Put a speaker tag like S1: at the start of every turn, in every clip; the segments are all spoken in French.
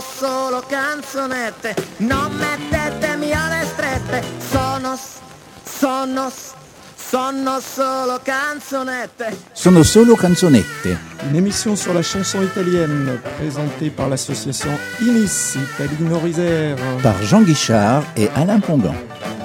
S1: solo canzonette, non mettetemi alle strette, sono solo canzonette.
S2: Sono solo canzonette.
S3: Une émission sur la chanson italienne présentée par l'association Inis Italie Isère.
S2: Par Jean Guichard et Alain Pongan.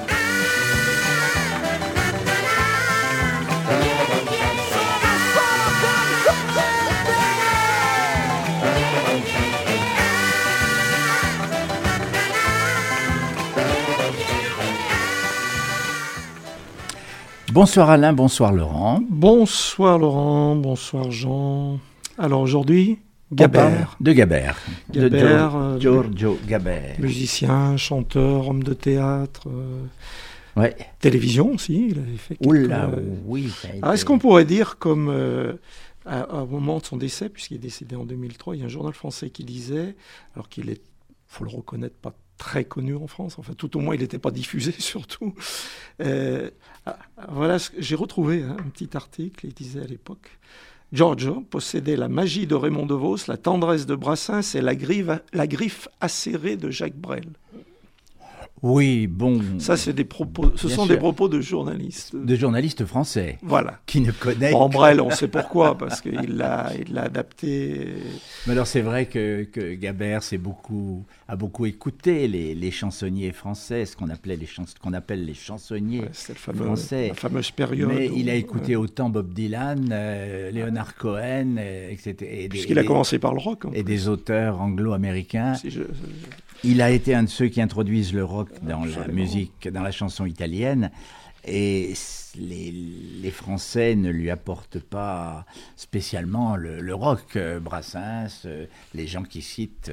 S2: Bonsoir Alain, bonsoir Laurent.
S3: Bonsoir Laurent, bonsoir Jean. Alors aujourd'hui, Gabert.
S2: De Gabert.
S3: Gabert,
S2: Giorgio Gabert.
S3: Musicien, chanteur, homme de théâtre,
S2: ouais.
S3: Télévision aussi, il avait fait quelques...
S2: Oula, oui.
S3: Est-ce qu'on pourrait dire comme au moment de son décès, puisqu'il est décédé en 2003, il y a un journal français qui disait, alors qu'il est, faut le reconnaître, pas très connu en France, enfin tout au moins il n'était pas diffusé surtout. Voilà, j'ai retrouvé un petit article, il disait à l'époque, Giorgio possédait la magie de Raymond DeVos, la tendresse de Brassens et la griffe acérée de Jacques Brel.
S2: Oui, bon...
S3: Ça, c'est des propos, ce sont des propos de journalistes.
S2: De journalistes français.
S3: Voilà.
S2: Qui ne connaissent...
S3: En Brel, on sait pourquoi, parce qu'il l'a adapté...
S2: Mais alors, c'est vrai que Gabert a beaucoup écouté les chansonniers français, ce qu'on appelle les chansonniers français.
S3: La fameuse période.
S2: Mais il a écouté autant Bob Dylan, Leonard Cohen, etc.
S3: Puisqu'il a commencé par le rock.
S2: Et des auteurs anglo-américains. Il a été un de ceux qui introduisent le rock dans la musique, dans la chanson italienne, et les Français ne lui apportent pas spécialement le rock. Brassens, les gens qui citent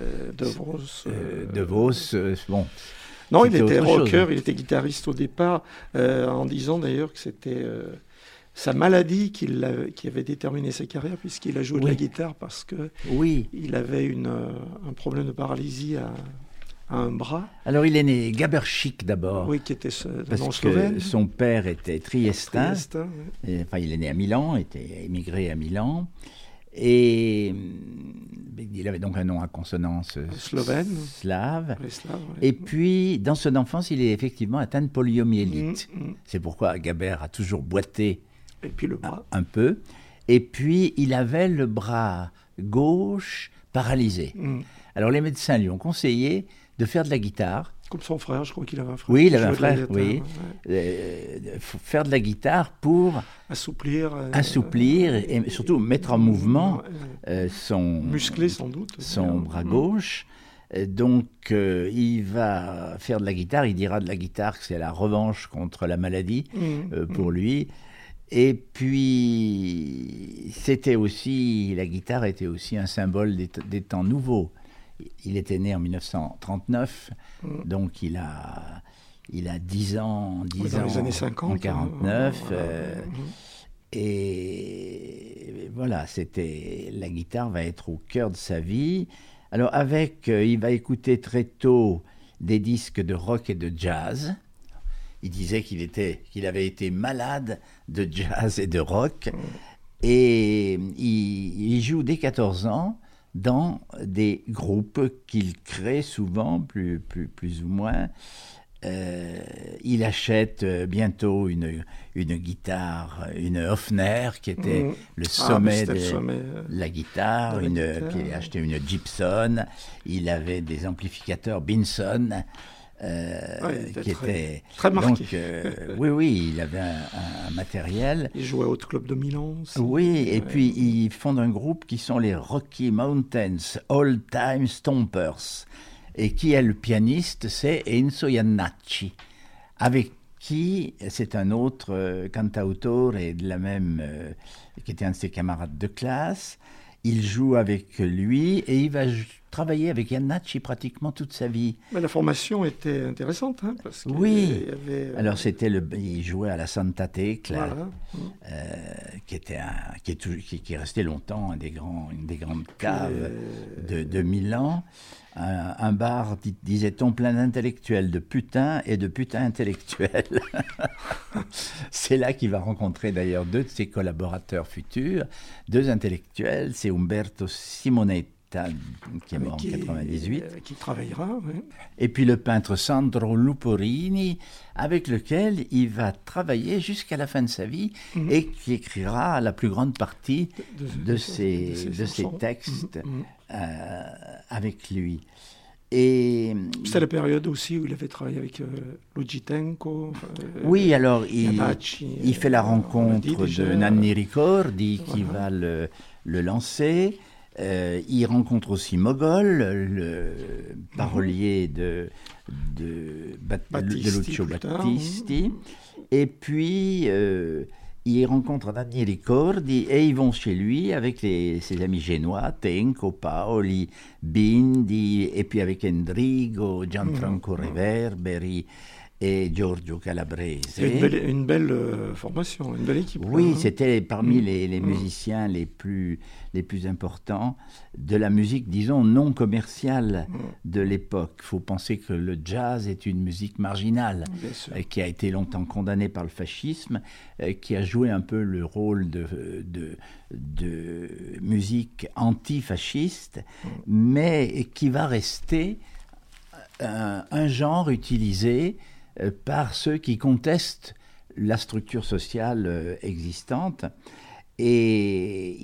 S2: De Vos, bon.
S3: Non, il était rocker, il était guitariste au départ, en disant d'ailleurs que c'était sa maladie qui avait déterminé sa carrière, puisqu'il a joué de la guitare parce que il avait un problème de paralysie à un bras.
S2: Alors il est né Gaberchic d'abord.
S3: Oui, qui était
S2: parce
S3: slovène.
S2: Que son père était triestin.
S3: Oui.
S2: Enfin, il est né à Milan, était émigré à Milan. Et il avait donc un nom à consonance
S3: slovène,
S2: slave.
S3: Slave,
S2: et puis, dans son enfance, il est effectivement atteint de poliomyélite. C'est pourquoi Gabert a toujours boité.
S3: Et puis le bras.
S2: Un peu. Et puis, il avait le bras gauche paralysé. Alors, les médecins lui ont conseillé de faire de la guitare.
S3: Comme son frère, je crois qu'il avait un frère.
S2: Oui, il avait un frère, oui. Faire de la guitare pour
S3: assouplir
S2: et surtout mettre en mouvement son...
S3: musclé, sans doute.
S2: Son bras gauche. Donc, il va faire de la guitare. Il dira de la guitare que c'est la revanche contre la maladie pour lui. Et puis, la guitare était aussi un symbole des temps nouveaux. Il était né en 1939, donc il a 10 ans
S3: dans les années 50,
S2: en 49. Et voilà, la guitare va être au cœur de sa vie. Alors il va écouter très tôt des disques de rock et de jazz. Il disait qu'il avait été malade de jazz et de rock. Et il joue dès 14 ans dans des groupes qu'il crée souvent, plus ou moins. Il achète bientôt une guitare, une Hofner, qui était le sommet de la guitare. Puis il a acheté une Gibson. Il avait des amplificateurs Binson. Qui était
S3: très marqué.
S2: Donc, oui, il avait un matériel.
S3: Il jouait au Club de Milan aussi.
S2: Oui, et puis ils fondent un groupe qui sont les Rocky Mountains Old Time Stompers. Et qui est le pianiste? C'est Enzo Jannacci, avec qui c'est un autre cantautore et de la même, qui était un de ses camarades de classe. Il joue avec lui et il va travailler avec Jannacci pratiquement toute sa vie.
S3: Mais la formation était intéressante, parce que
S2: oui.
S3: Il y avait,
S2: alors il jouait à la Santa Tecla, qui est resté longtemps une des grandes caves de Milan. Un bar, disait-on, plein d'intellectuels, de putains et de putains intellectuels. C'est là qu'il va rencontrer d'ailleurs deux de ses collaborateurs futurs, deux intellectuels, c'est Umberto Simonetti Vita, qui est mort en 98.
S3: Qui travaillera, oui.
S2: Et puis le peintre Sandro Luporini, avec lequel il va travailler jusqu'à la fin de sa vie et qui écrira la plus grande partie de ses textes avec lui. Et
S3: c'était la période aussi où il avait travaillé avec Luigi Tenco.
S2: Oui, alors il fait la rencontre de Nanni Ricordi qui va le lancer. Il rencontre aussi Mogol, le parolier de Lucio Battisti. Et puis il rencontre Nanni Ricordi et ils vont chez lui avec ses amis génois, Tenco, Paoli, Bindi, et puis avec Endrigo, Gianfranco Reverberi et Giorgio Calabrese.
S3: Une belle formation, une belle équipe.
S2: Oui, c'était parmi les musiciens les plus importants de la musique, disons, non commerciale de l'époque. Il faut penser que le jazz est une musique marginale, qui a été longtemps condamnée par le fascisme, qui a joué un peu le rôle de musique antifasciste, mais qui va rester un genre utilisé par ceux qui contestent la structure sociale existante. Et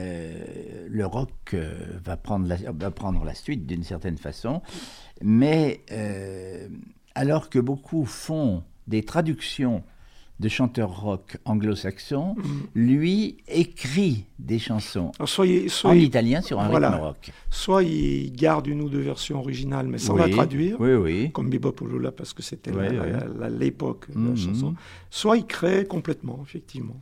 S2: le rock va prendre la suite d'une certaine façon, mais alors que beaucoup font des traductions de chanteurs rock anglo-saxons, lui écrit des chansons en italien sur un rythme rock.
S3: Soit il garde une ou deux versions originales, mais sans la traduire, comme Bebop Ouloula, parce que c'était l'époque de la chanson. Soit il crée complètement, effectivement,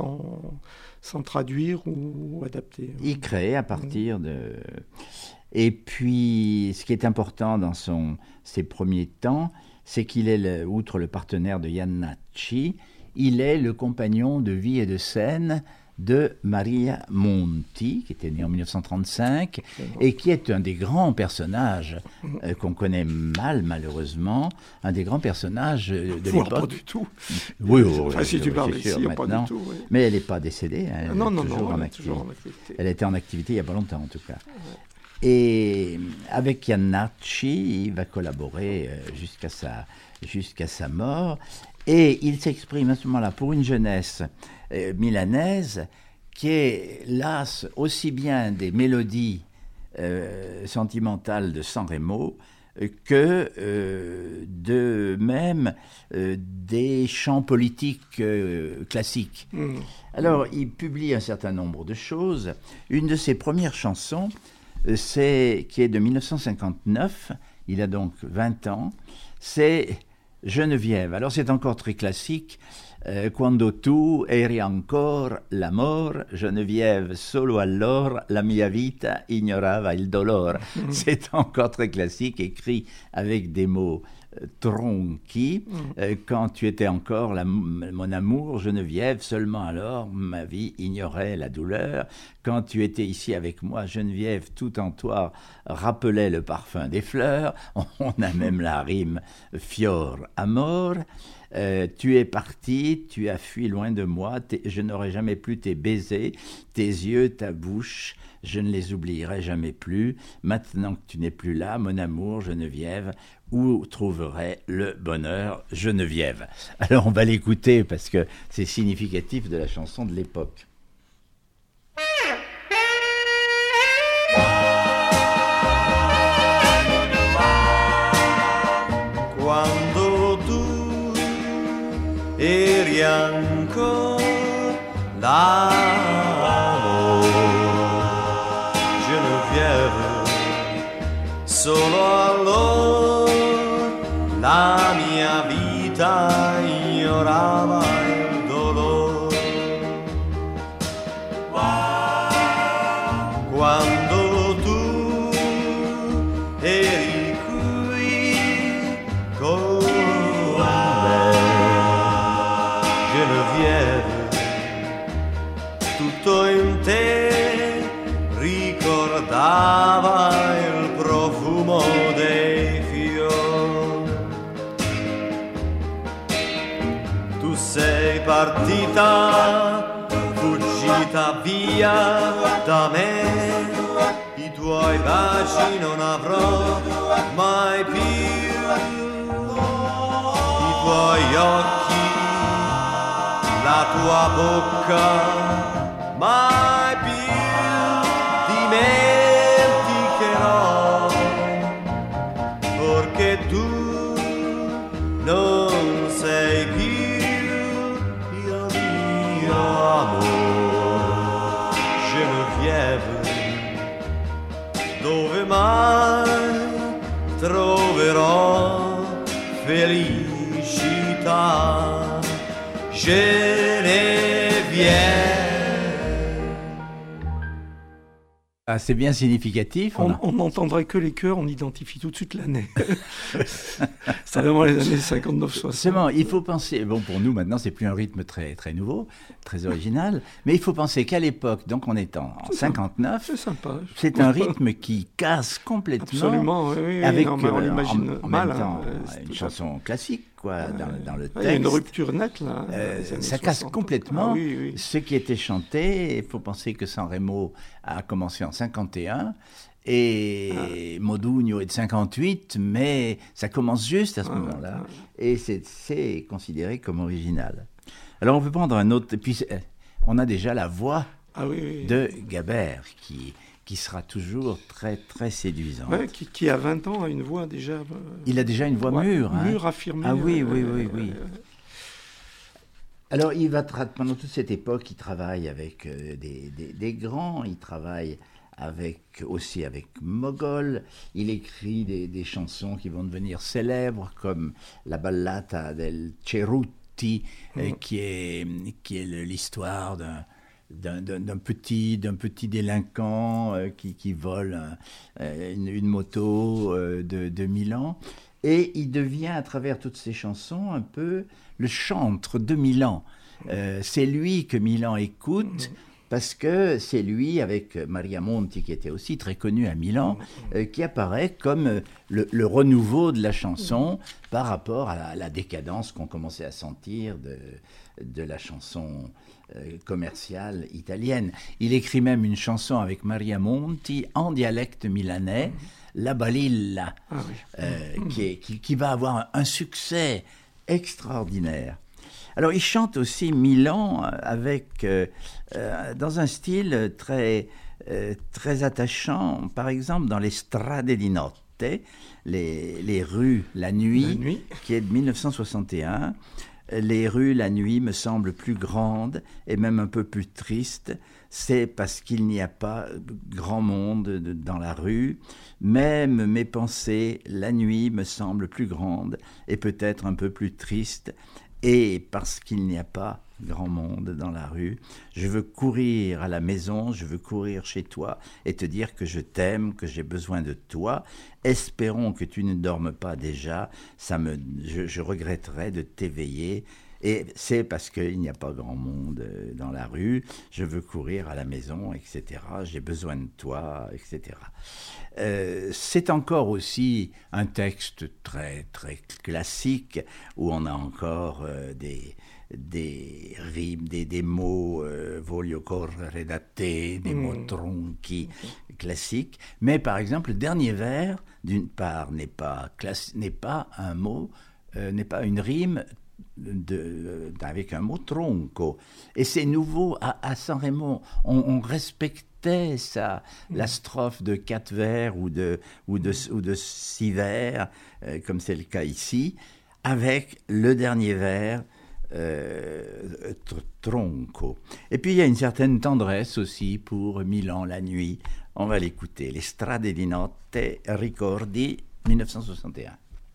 S3: sans traduire ou adapter.
S2: Il crée à partir de... Et puis, ce qui est important dans ses premiers temps, c'est qu'il est, outre le partenaire de Jannacci, il est le compagnon de vie et de scène de Maria Monti, qui était née en 1935, et qui est un des grands personnages qu'on connaît mal, malheureusement, un des grands personnages de l'époque.
S3: Pas du tout.
S2: Oui,
S3: si tu parles ici, pas du tout. Oui.
S2: Mais elle n'est pas décédée, elle
S3: non,
S2: est toujours en activité. Elle était en activité il n'y a pas longtemps, en tout cas. Et avec Jannacci, il va collaborer jusqu'à sa mort. Et il s'exprime à ce moment-là pour une jeunesse milanaise qui est lasse aussi bien des mélodies sentimentales de Sanremo que de même des chants politiques classiques. Alors, il publie un certain nombre de choses. Une de ses premières chansons, qui est de 1959, il a donc 20 ans, c'est Geneviève. Alors c'est encore très classique. Quando tu eri ancora l'amor, Geneviève, solo allora la mia vita ignorava il dolore. C'est encore très classique, écrit avec des mots tronquis. Quand tu étais encore mon amour, Geneviève, seulement alors ma vie ignorait la douleur. Quand tu étais ici avec moi, Geneviève, tout en toi rappelait le parfum des fleurs. On a même la rime fior amor. Tu es parti, tu as fui loin de moi, je n'aurai jamais plus tes baisers, tes yeux, ta bouche, je ne les oublierai jamais plus. Maintenant que tu n'es plus là, mon amour, Geneviève, où trouverai le bonheur, Geneviève? Alors on va l'écouter parce que c'est significatif de la chanson de l'époque.
S4: Quando tu eri ancora l'amore, Geneviève, solo allora la mia vita ignorava il dolore. Quando tu eri qui con me, Geneviève, tutto in te ricordava il profumo dei fiori. Tu sei partita, fuggita via da me, i tuoi tuoi baci non avrò mai più, i tuoi occhi, la tua bocca, mai più dimenticherò, perché tu non sei più il mio amore, Geneviève. Dove mai troverò felicità, Geneviève?
S2: Ah, c'est bien significatif.
S3: On n'entendrait que les chœurs, on identifie tout de suite l'année. C'est vraiment les années 59-60.
S2: C'est bon, il faut penser, bon pour nous maintenant c'est plus un rythme très, très nouveau, très original, mais il faut penser qu'à l'époque, donc on est en 59,
S3: c'est sympa.
S2: C'est un rythme qui casse complètement.
S3: Absolument, oui,
S2: avec
S3: non, on l'imagine
S2: en
S3: mal.
S2: Même temps, une chanson classique. Dans le texte.
S3: Il y a une rupture nette là.
S2: Ça casse complètement
S3: oui.
S2: ce qui était chanté. Il faut penser que Sanremo a commencé en 51 et Modugno est de 58, mais ça commence juste à ce moment-là et c'est considéré comme original. Alors on peut prendre un autre, et puis on a déjà la voix de Gabert qui sera toujours très, très séduisante.
S3: Ouais, qui a 20 ans a une voix déjà...
S2: Il a déjà une voix mûre.
S3: Mûre, affirmée.
S2: Ah oui. Alors, pendant toute cette époque, il travaille avec des grands, il travaille aussi avec Mogol, il écrit des chansons qui vont devenir célèbres, comme la Ballata del Cerutti, qui est l'histoire d'un petit délinquant qui vole une moto de Milan, et il devient à travers toutes ces chansons un peu le chantre de Milan. C'est lui que Milan écoute parce que c'est lui, avec Maria Monti, qui était aussi très connue à Milan, qui apparaît comme le renouveau de la chanson par rapport à la décadence qu'on commençait à sentir de la chanson commerciale italienne. Il écrit même une chanson avec Maria Monti en dialecte milanais, La Balilla, qui va avoir un succès extraordinaire. Alors il chante aussi Milan dans un style très attachant, par exemple dans les Strade di Notte, les rues la nuit, qui est de 1961. Les rues la nuit me semblent plus grandes et même un peu plus tristes. C'est parce qu'il n'y a pas grand monde dans la rue. Même mes pensées la nuit me semblent plus grandes et peut-être un peu plus tristes. Et parce qu'il n'y a pas grand monde dans la rue, je veux courir à la maison, je veux courir chez toi et te dire que je t'aime, que j'ai besoin de toi. Espérons que tu ne dormes pas déjà, je regretterais de t'éveiller. Et c'est parce qu'il n'y a pas grand monde dans la rue, je veux courir à la maison, etc. J'ai besoin de toi, etc. C'est encore aussi un texte très, très classique où on a encore des rimes, des mots voglio correre da te, des mots tronchi classiques. Mais par exemple, le dernier vers, d'une part, n'est pas un mot, n'est pas une rime avec un mot tronco. Et c'est nouveau à Sanremo. On respectait la strophe de 4 vers ou de 6 vers, comme c'est le cas ici, avec le dernier vers tronco. Et puis il y a une certaine tendresse aussi pour Milan la nuit. On va l'écouter. Les Strade di Notte, Ricordi, 1961.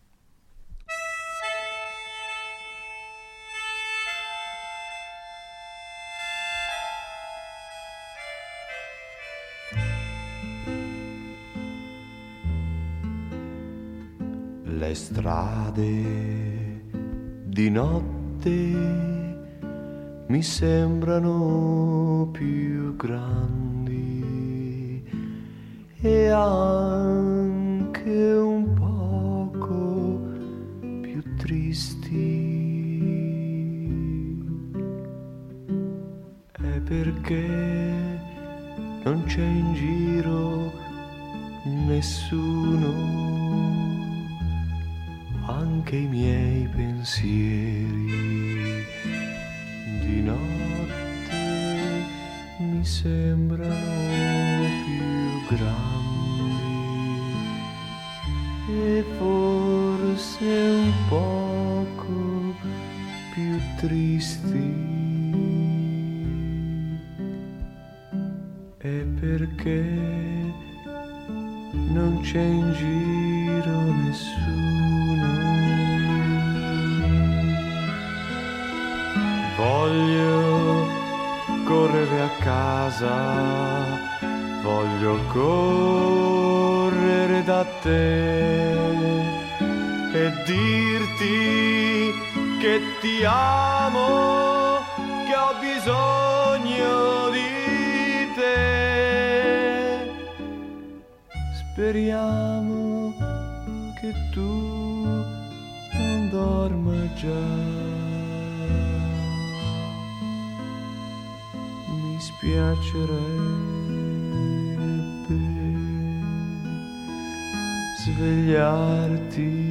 S4: Le strade di notte mi sembrano più grandi e anche un poco più tristi. È perché non c'è in giro
S5: nessuno, anche i miei pensieri di notte mi sembrano più grandi e forse un poco più tristi. E perché non c'è in giro nessuno. Voglio correre a casa, voglio correre da te e dirti che ti amo, che ho bisogno di te. Speriamo che tu non dorma già. Mi spiacerebbe svegliarti.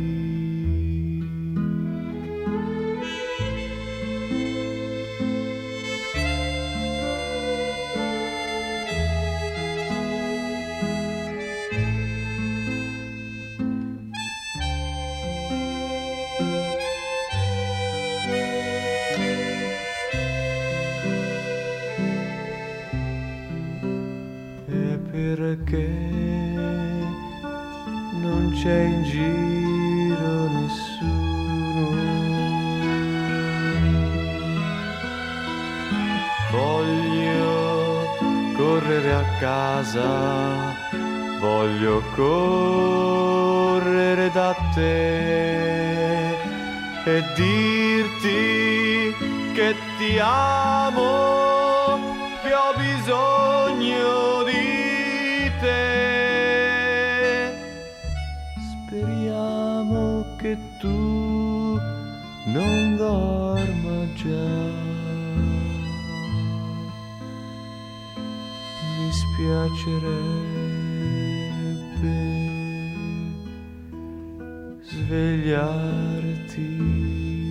S5: Perché non c'è in giro nessuno. Voglio correre a casa, voglio correre da te e dirti che ti amo, che ho bisogno di te. Speriamo che tu non dorma già. Mi spiacerebbe svegliarti.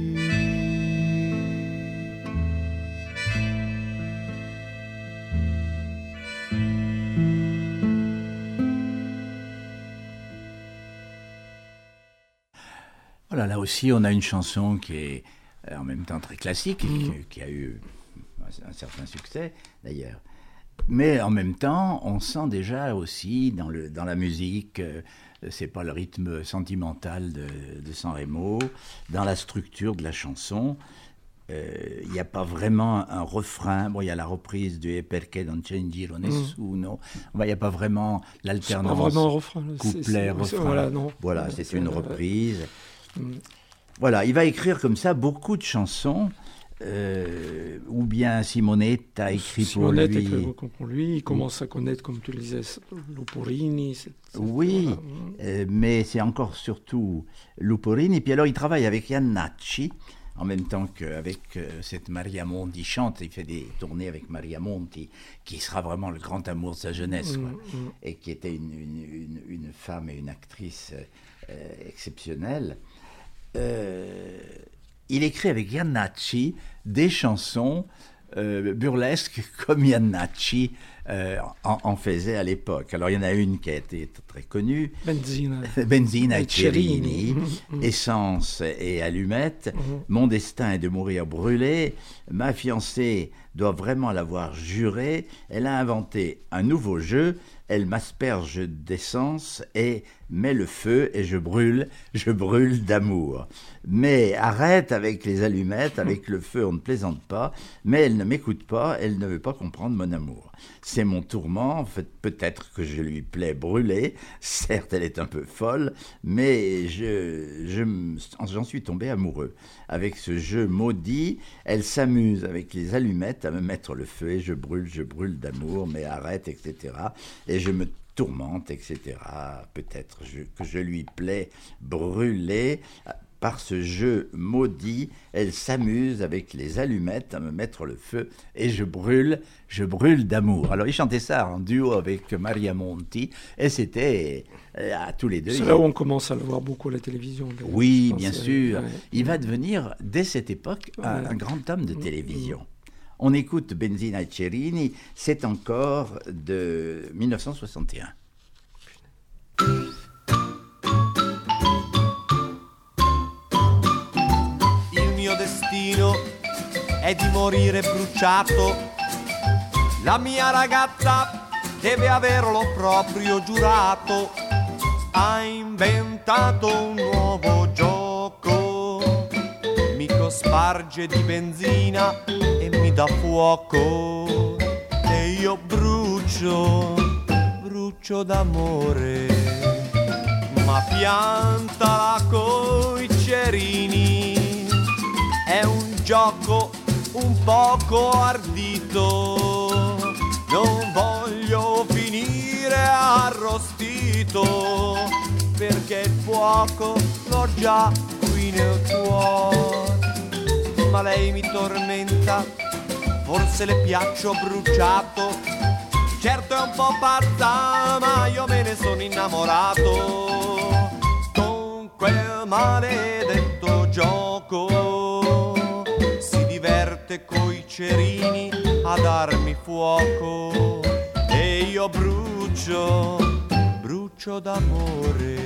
S2: Voilà, là aussi, on a une chanson qui est en même temps très classique, qui a eu un certain succès d'ailleurs. Mais en même temps, on sent déjà aussi dans la musique, c'est pas le rythme sentimental de Sanremo, dans la structure de la chanson. Il n'y a pas vraiment un refrain. Bon, il y a la reprise de E perché non c'è in giro nessuno. Il n'y a pas vraiment l'alternance.
S3: C'est pas vraiment un refrain.
S2: Couplet, refrain.
S3: Voilà, non.
S2: Voilà, c'est une reprise. Voilà, il va écrire comme ça beaucoup de chansons. Ou bien Simonetta a écrit pour lui.
S3: Simonetta écrit pour lui. Il commence à connaître, comme tu le disais, Luporini.
S2: Oui, voilà. Mais c'est encore surtout Luporini. Puis alors, il travaille avec Iannacci, en même temps qu'avec cette Maria Monti. Il chante, il fait des tournées avec Maria Monti, qui sera vraiment le grand amour de sa jeunesse, quoi. Et qui était une femme et une actrice exceptionnelle. Il écrit avec Iannacci des chansons burlesques comme Iannacci en faisait à l'époque. Alors il y en a une qui a été très connue, Benzina e Cerini, Essence et Allumettes, Mon destin est de mourir brûlé, ma fiancée doit vraiment l'avoir juré, elle a inventé un nouveau jeu, elle m'asperge d'essence et met le feu et je brûle d'amour. Mais arrête avec les allumettes, avec le feu on ne plaisante pas, mais elle ne m'écoute pas, elle ne veut pas comprendre mon amour. C'est mon tourment, en fait, peut-être que je lui plais brûler, certes elle est un peu folle, mais j'en suis tombé amoureux. Avec ce jeu maudit, elle s'amuse avec les allumettes à me mettre le feu et je brûle d'amour, mais arrête, etc. Et je me tourmente, etc. Peut-être que je lui plais brûler. par ce jeu maudit, elle s'amuse avec les allumettes à me mettre le feu et je brûle d'amour. Alors, il chantait ça en duo avec Maria Monti et c'était à tous les deux.
S3: C'est là où on commence à le voir beaucoup à la télévision.
S2: Oui, bien sûr. Ouais. Il va devenir, dès cette époque, un grand homme de télévision. On écoute Benzina e Cerini, c'est encore de 1961.
S4: Il mio destino è di morire bruciato. La mia ragazza deve averlo proprio giurato. Ha inventato un nuovo gioco. Mi cosparge di benzina e mi dà fuoco. E io brucio d'amore. Ma piantala coi cerini. È un gioco un poco ardito. Non voglio finire arrostito, perché il fuoco l'ho già qui nel cuore. Ma lei mi tormenta, forse le piaccio bruciato. Certo è un po' pazza, ma io me ne sono innamorato. Con quel maledetto gioco si diverte coi cerini a darmi fuoco. E io brucio d'amore.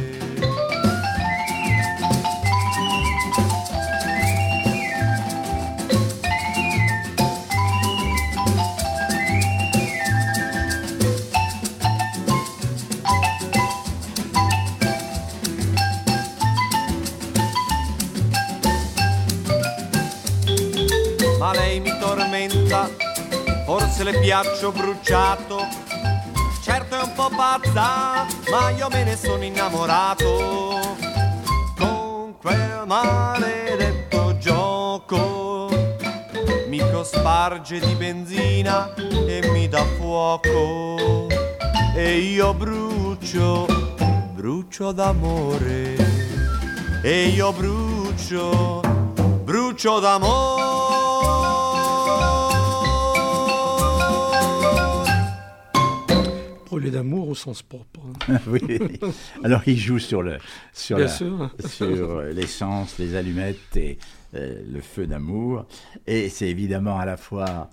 S4: Ma lei mi tormenta, forse le piaccio bruciato. Certo è un po' pazza, ma io me ne sono innamorato. Con quel maledetto gioco mi cosparge di benzina e mi dà fuoco. E io brucio d'amore. E io brucio d'amore.
S3: Brûler d'amour au sens propre.
S2: Oui. Alors il joue sur l'essence, les allumettes et le feu d'amour. Et c'est évidemment à la fois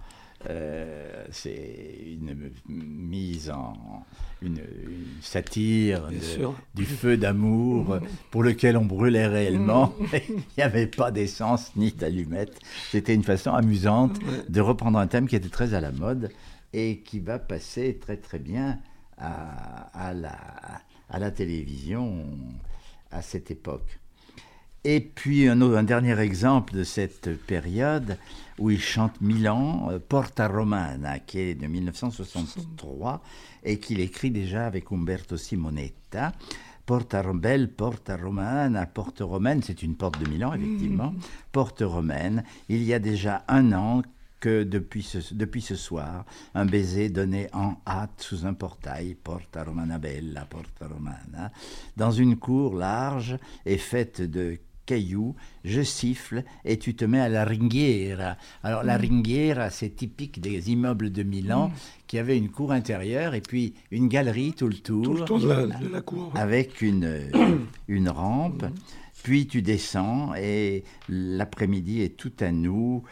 S2: c'est une mise en une satire du feu d'amour pour lequel on brûlait réellement. Il n'y avait pas d'essence ni d'allumettes. C'était une façon amusante de reprendre un thème qui était très à la mode et qui va passer très très bien à la télévision à cette époque. Et puis un dernier exemple de cette période où il chante Milan, Porta Romana, qui est de 1963 et qu'il écrit déjà avec Umberto Simonetta. Porta Romana, porte romaine, c'est une porte de Milan, effectivement. Porte romaine, il y a déjà un an que depuis ce soir, un baiser donné en hâte sous un portail, Porta Romana Bella, Porta Romana, dans une cour large et faite de cailloux, je siffle et tu te mets à la ringhiera. Alors la ringhiera, c'est typique des immeubles de Milan qui avaient une cour intérieure et puis une galerie tout le tour
S3: de la cour,
S2: avec une rampe. Puis tu descends et l'après-midi est tout à nous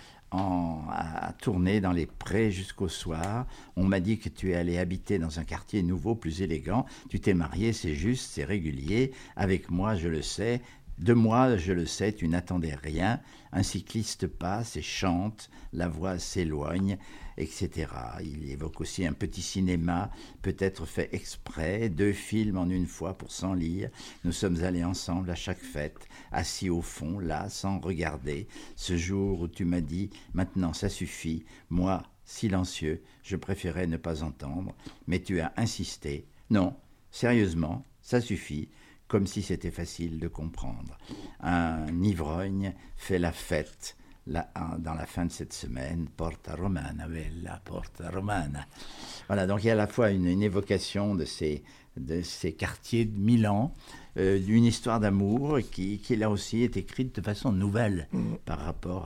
S2: à tourner dans les prés jusqu'au soir. On m'a dit que tu es allé habiter dans un quartier nouveau, plus élégant. Tu t'es marié, c'est juste, c'est régulier. Avec moi, je le sais. De moi, je le sais, tu n'attendais rien. Un cycliste passe et chante, la voix s'éloigne, etc. Il évoque aussi un petit cinéma, peut-être fait exprès, 2 films en une fois pour 100 lire. Nous sommes allés ensemble à chaque fête, assis au fond, là, sans regarder. Ce jour où tu m'as dit, maintenant ça suffit, moi, silencieux, je préférais ne pas entendre, mais tu as insisté. Non, sérieusement, ça suffit. Comme si c'était facile de comprendre. Un ivrogne fait la fête dans la fin de cette semaine. Porta Romana, bella, Porta Romana. Voilà, donc il y a à la fois une évocation de ces quartiers de Milan d'une histoire d'amour qui là aussi est écrite de façon nouvelle par rapport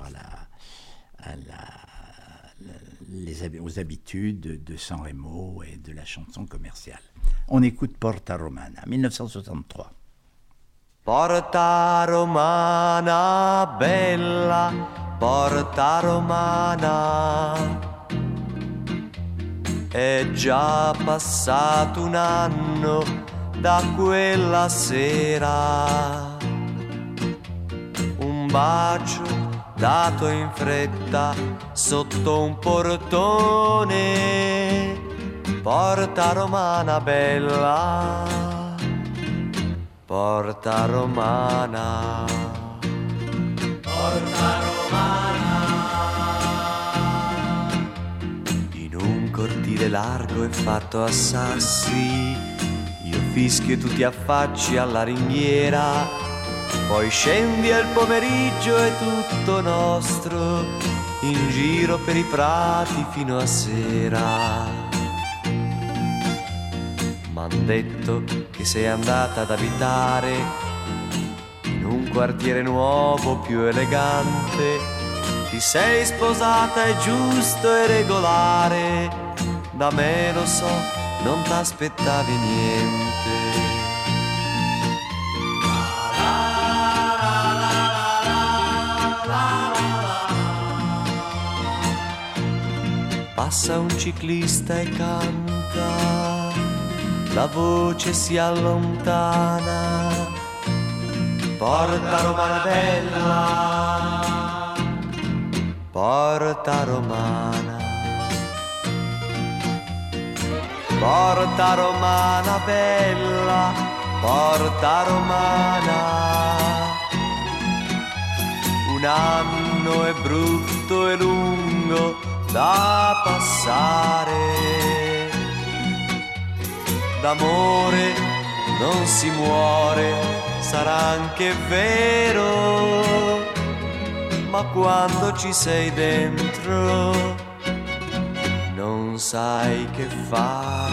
S2: aux habitudes de San Remo et de la chanson commerciale. On écoute Porta Romana, 1963.
S4: Porta Romana bella, Porta Romana, è già passato un anno da quella sera, un bacio dato in fretta sotto un portone. Porta Romana bella, Porta Romana, Porta Romana. In un cortile largo e fatto a sassi, io fischio e tu ti affacci alla ringhiera, poi scendi al pomeriggio è tutto nostro, in giro per i prati fino a sera. M'han detto che sei andata ad abitare in un quartiere nuovo più elegante, ti sei sposata, è giusto e regolare, da me lo so, non t'aspettavi niente. Passa un ciclista e canta, la voce si allontana. Porta Romana bella, Porta Romana, Porta Romana bella, Porta Romana. Un anno è brutto e lungo da passare, d'amore non si muore, sarà anche vero, ma quando ci sei dentro non sai che fare.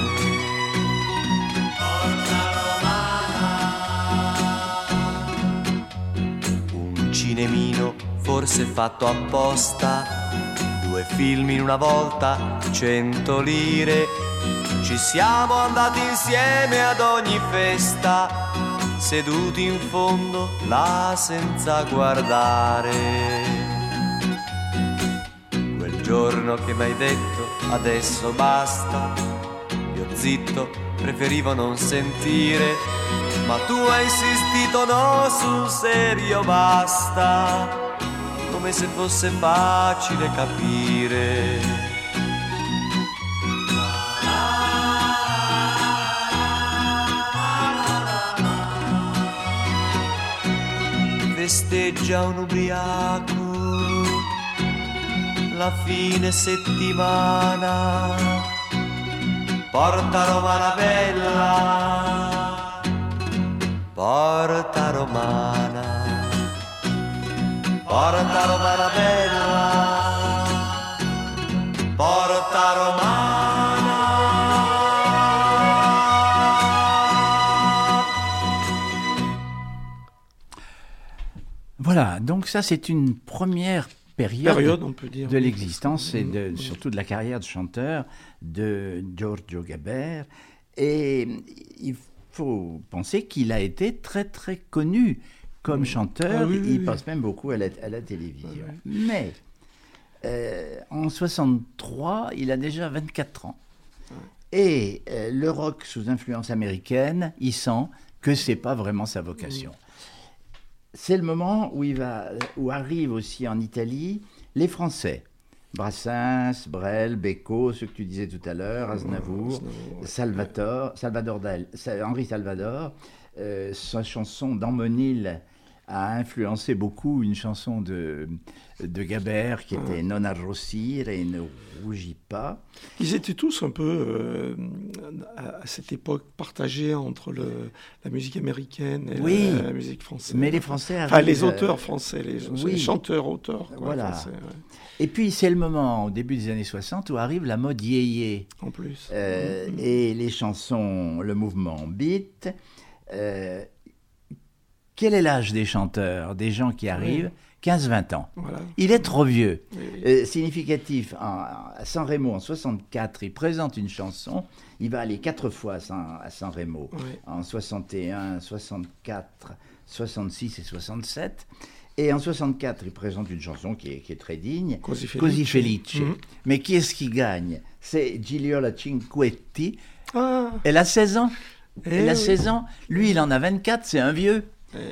S4: Un cinemino forse fatto apposta, 2 film in una volta, 100 lire. Ci siamo andati insieme ad ogni festa, seduti in fondo là senza guardare. Quel giorno che m'hai detto adesso basta, io zitto preferivo non sentire, ma tu hai insistito no, sul serio basta, come se fosse facile capire. Festeggia un ubriaco la fine settimana. Porta Romana bella, Porta Romana, Porta Romana bella, Porta Romana.
S2: Voilà, donc ça c'est une première période
S3: on peut dire,
S2: de l'existence et surtout de la carrière de chanteur de Giorgio Gaber. Et il faut penser qu'il a été très très connu comme chanteur. Il passe même beaucoup à la télévision. Mais en 63, il a déjà 24 ans. Et le rock sous influence américaine, il sent que c'est pas vraiment sa vocation. C'est le moment où arrivent aussi en Italie les Français. Brassens, Brel, Becco, ceux que tu disais tout à l'heure, Aznavour, Henri Salvador. Sa chanson d'Ammonil a influencé beaucoup une chanson de Gaber qui était Non arrossire et Ne rougis pas.
S3: Ils étaient tous un peu à cette époque partagés entre la musique américaine et la musique française.
S2: Mais les Français arrivent,
S3: enfin, les auteurs français, les chanteurs-auteurs.
S2: Voilà.
S3: Français,
S2: Et puis c'est le moment, au début des années 60, où arrive la mode yéyé.
S3: En plus.
S2: Et les chansons, le mouvement beat. quel est l'âge des chanteurs, des gens qui arrivent? 15-20 ans.
S3: Voilà.
S2: Il est trop vieux. Significatif, à San Remo en 64, il présente une chanson. Il va aller 4 fois à San Remo, en 61, 64, 66 et 67. Et en 64, il présente une chanson qui est très digne, Così Felice. Mais qui est-ce qui gagne? C'est Gigliola Cinquetti. Elle a 16 ans. Elle a 16 ans. Lui, il en a 24, c'est un vieux.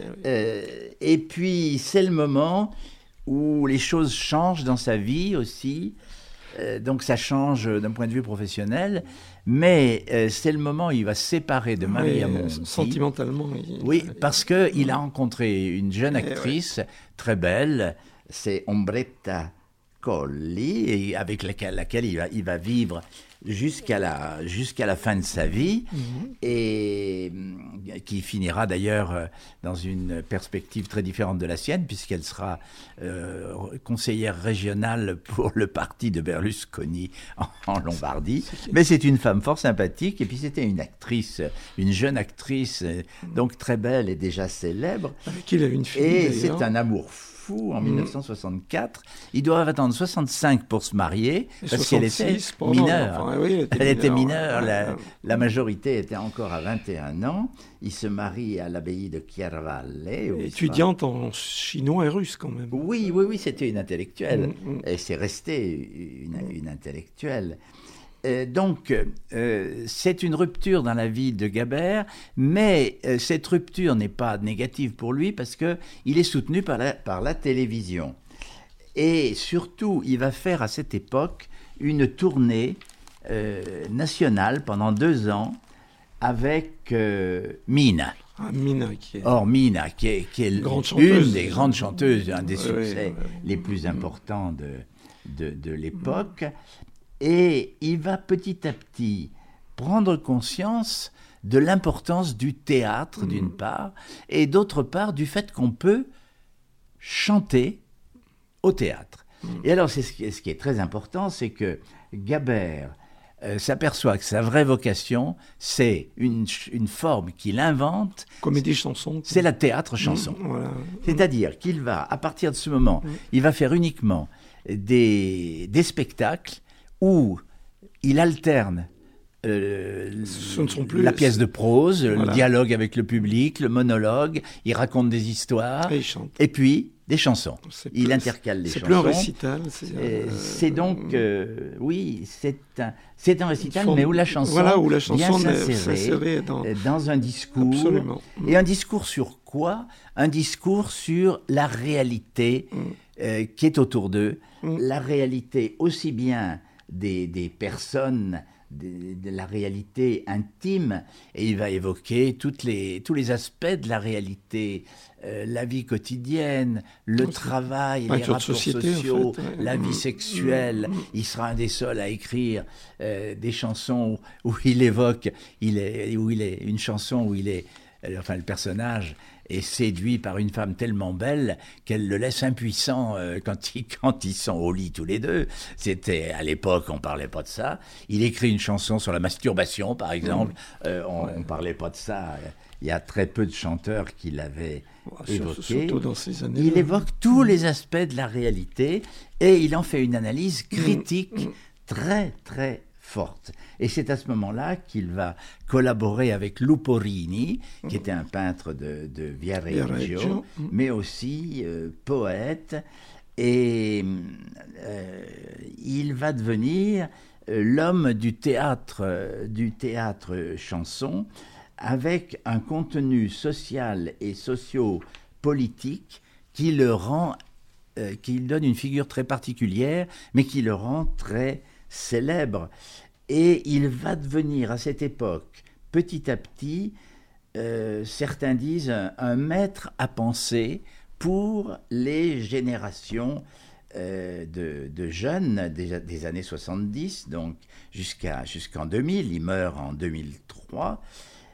S2: Et puis, c'est le moment où les choses changent dans sa vie aussi. Donc, ça change d'un point de vue professionnel. Mais c'est le moment où il va se séparer de Maria Monti.
S3: Sentimentalement.
S2: Oui, parce qu'il a rencontré une jeune actrice très belle. C'est Ombretta Colli, et avec laquelle il va vivre jusqu'à la fin de sa vie, et qui finira d'ailleurs dans une perspective très différente de la sienne, puisqu'elle sera conseillère régionale pour le parti de Berlusconi en Lombardie. Mais c'est une femme fort sympathique, et puis c'était une jeune actrice, donc très belle et déjà célèbre.
S3: Avec qui il a une fille,
S2: et
S3: d'ailleurs.
S2: C'est un amour fou en 1964. Ils doivent attendre 65 pour se marier, parce qu'elle était mineure.
S3: Enfin, oui,
S2: elle était mineure. La majorité était encore à 21 ans. Ils se marient à l'abbaye de Chiaravalle.
S3: Étudiante en chinois et russe, quand même.
S2: Oui, c'était une intellectuelle. Et c'est resté une intellectuelle. Donc, c'est une rupture dans la vie de Gabert, mais cette rupture n'est pas négative pour lui parce qu'il est soutenu par la télévision. Et surtout, il va faire à cette époque une tournée nationale pendant 2 ans avec Mina.
S3: Mina, qui est...
S2: Or, Mina, qui est une des grandes chanteuses, un des succès les plus importants de l'époque. Et il va petit à petit prendre conscience de l'importance du théâtre, d'une part, et d'autre part, du fait qu'on peut chanter au théâtre. Et alors, ce qui est très important, c'est que Gabert s'aperçoit que sa vraie vocation, c'est une forme qu'il invente.
S3: Comédie-chanson.
S2: C'est la théâtre-chanson.
S3: Voilà.
S2: C'est-à-dire qu'il va, à partir de ce moment, il va faire uniquement des spectacles où il alterne
S3: ce ne sont plus
S2: la pièce de prose, le dialogue avec le public, le monologue, il raconte des histoires,
S3: et il chante.
S2: Et puis des chansons. Il intercale les chansons.
S3: C'est plus un récital.
S2: C'est donc, oui, c'est un récital, mais où la chanson, vient s'insérer dans un discours.
S3: Absolument.
S2: Et un discours sur quoi? Un discours sur la réalité qui est autour d'eux, la réalité aussi bien des personnes, de la réalité intime, et il va évoquer tous les aspects de la réalité, la vie quotidienne, le travail, les rapports sociaux, en fait, la vie sexuelle. Il sera un des seuls à écrire des chansons où il évoque, une chanson où le personnage est séduit par une femme tellement belle qu'elle le laisse impuissant quand ils sont au lit tous les deux. C'était à l'époque, on parlait pas de ça. Il écrit une chanson sur la masturbation, par exemple. On parlait pas de ça. Il y a très peu de chanteurs qui l'avaient évoqué.
S3: Surtout dans ces années.
S2: Il évoque tous les aspects de la réalité et il en fait une analyse critique très très forte. Et c'est à ce moment-là qu'il va collaborer avec Luporini, qui était un peintre de Viareggio, mais aussi poète. Et il va devenir l'homme du théâtre chanson, avec un contenu social et socio-politique qui donne une figure très particulière, mais qui le rend très célèbre. Et il va devenir à cette époque, petit à petit, certains disent un maître à penser pour les générations de jeunes des années 70, donc jusqu'en 2000. Il meurt en 2003.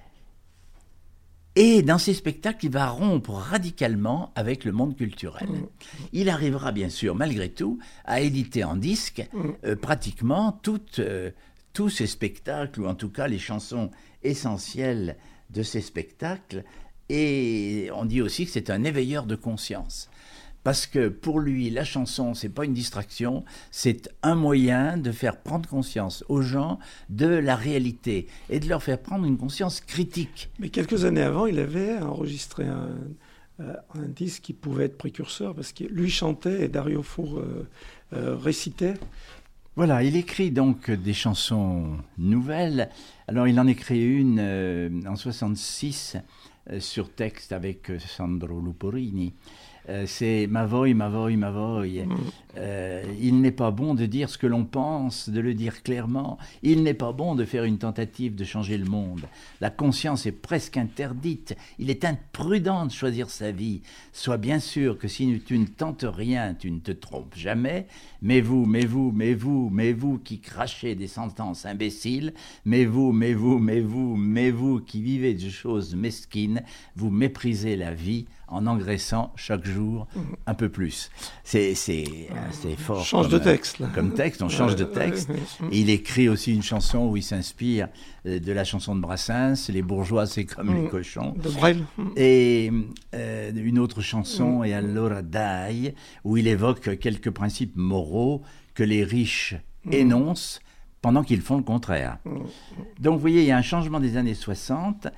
S2: Et dans ces spectacles, il va rompre radicalement avec le monde culturel. Il arrivera bien sûr, malgré tout, à éditer en disque pratiquement tous ces spectacles, ou en tout cas les chansons essentielles de ces spectacles. Et on dit aussi que c'est un éveilleur de conscience. Parce que pour lui, la chanson, c'est pas une distraction, c'est un moyen de faire prendre conscience aux gens de la réalité et de leur faire prendre une conscience critique.
S3: Mais quelques années avant, il avait enregistré un disque qui pouvait être précurseur, parce que lui chantait et Dario Fo récitait.
S2: Voilà, il écrit donc des chansons nouvelles. Alors il en écrit une en 1966 sur texte avec Sandro Luporini. C'est ma voix, ma voix, ma voix. Il n'est pas bon de dire ce que l'on pense, de le dire clairement. Il n'est pas bon de faire une tentative de changer le monde. La conscience est presque interdite. Il est imprudent de choisir sa vie. Sois bien sûr que si tu ne tentes rien, tu ne te trompes jamais. Mais vous qui crachez des sentences imbéciles, mais vous qui vivez de choses mesquines, vous méprisez la vie en engraissant chaque jour un peu plus. C'est fort.
S3: Change de texte. Là.
S2: Comme texte, on change de texte. Et il écrit aussi une chanson où il s'inspire de la chanson de Brassens, Les bourgeois, c'est comme les cochons.
S3: De Brel.
S2: Et une autre chanson, Et allora dai, où il évoque quelques principes moraux que les riches énoncent pendant qu'ils font le contraire. Donc vous voyez, il y a un changement des années 60.